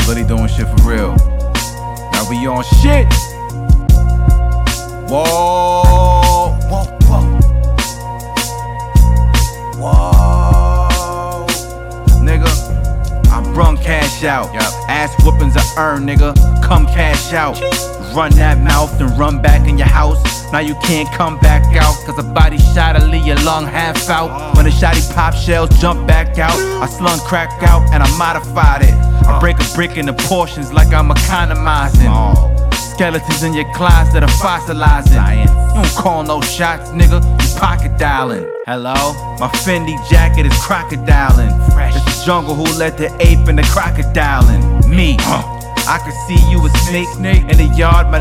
Really doing shit for real. Now we on shit. Whoa, whoa, whoa. Whoa. Nigga, I brung cash out. Yep. Ass whoopings I earn, nigga. Come cash out. Run that mouth and run back in your house. Now you can't come back out, cause a body shot'll leave your lung half out. When the shotty pop shells jump back out, I slung crack out and I modified it. I break a brick into portions like I'm economizing. Skeletons in your closet are fossilizing. You don't call no shots, nigga, you pocket dialing. Hello? My Fendi jacket is crocodiling. It's the jungle who let the ape and the crocodiling. Me. I could see you a snake in the yard, my